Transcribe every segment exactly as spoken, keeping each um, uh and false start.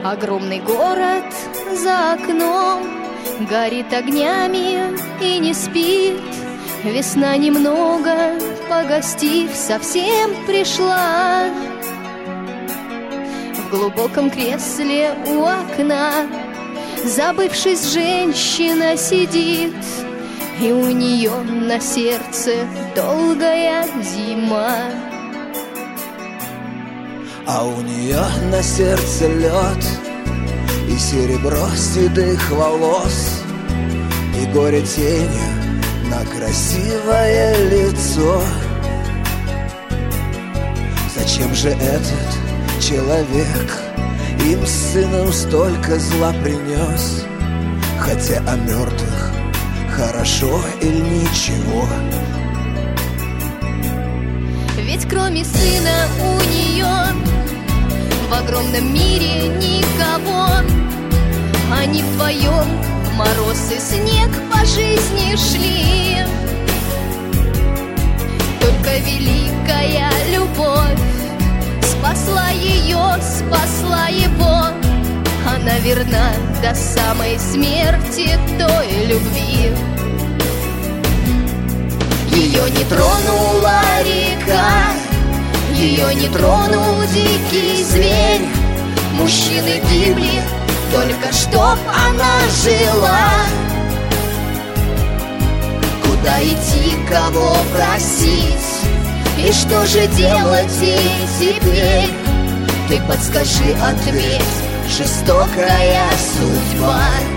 Огромный город за окном горит огнями и не спит. Весна немного, погостив, совсем пришла. В глубоком кресле у окна, забывшись, женщина сидит, и у нее на сердце долгая зима. А у нее на сердце лед и серебро седых волос, и горе тенью на красивое лицо. Зачем же этот человек им с сыном столько зла принес, хотя о мертвых хорошо или ничего? Ведь кроме сына у нее в огромном мире никого. Они вдвоем мороз и снег по жизни шли. Только великая любовь спасла ее, спасла его. Она верна до самой смерти той любви. Ее не тронула река, ее не тронул дикий зверь. Мужчины гибли, только чтоб она жила. Куда идти, кого просить, и что же делать ей теперь? Ты подскажи ответ, жестокая судьба.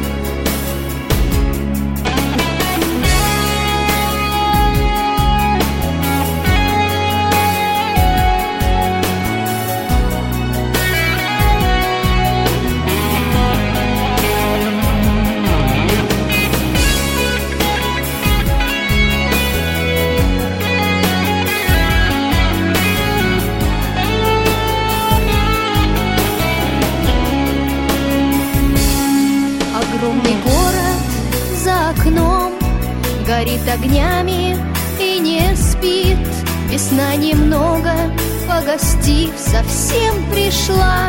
Огромный город за окном горит огнями и не спит. Весна немного, погостив, совсем пришла.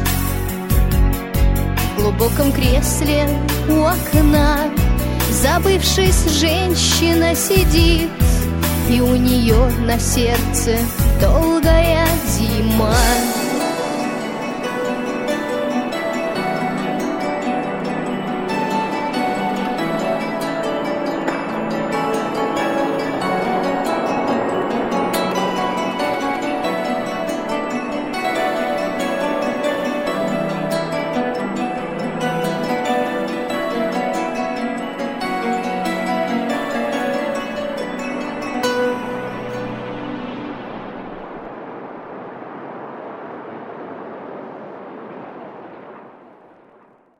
В глубоком кресле у окна, забывшись, женщина сидит, и у нее на сердце долгая